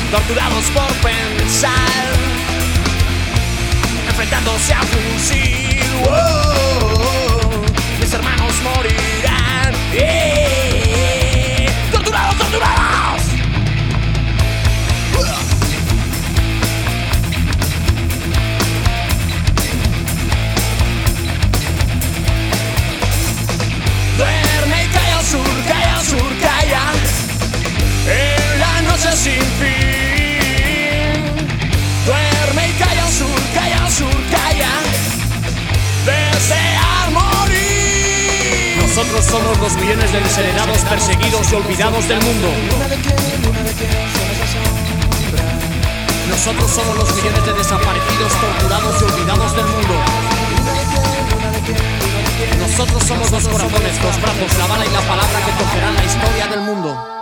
torturados por pensar, enfrentándose a fusil. Mis hermanos morirán. ¡Torturados, torturados! Duerme y calla al sur, calla al sur, calla. En la noche sin fin. Duerme y calla al sur, calla. Desear morir. Nosotros somos los millones de desheredados, perseguidos y olvidados del mundo. Nosotros somos los millones de desaparecidos, torturados y olvidados del mundo. Nosotros somos los corazones, los brazos, la bala y la palabra que tocarán la historia del mundo.